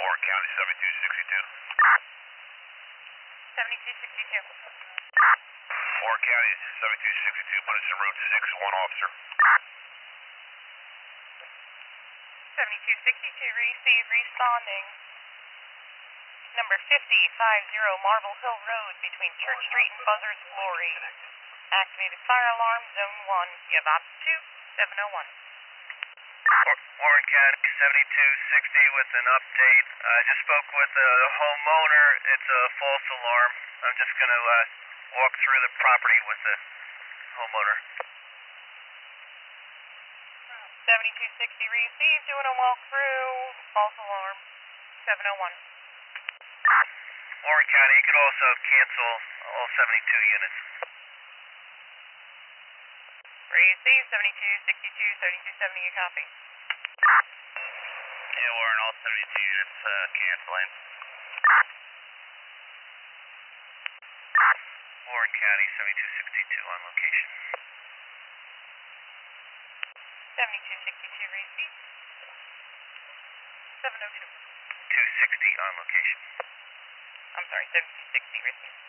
Warren County, 7262. 7262. Warren County, 7262, Punishing Road 6, one officer. 7262, receive, responding. Number 5050 Marble Hill Road between Church Street and Buzzards Glory. Activated fire alarm, zone 1. You have op 2701. Warren County, 7260 with an update. I just spoke with the homeowner. It's a false alarm. I'm just going to walk through the property with the homeowner. 7260 received, doing a walkthrough, false alarm, 701. Warren County, you could also cancel all 72 units. Receive, 7262, 7270, you copy. Yeah, Warren, all 72 units canceling. Warren County, 7262 on location. 7262 receive. 702. 260 on location. I'm sorry, 7260 receive.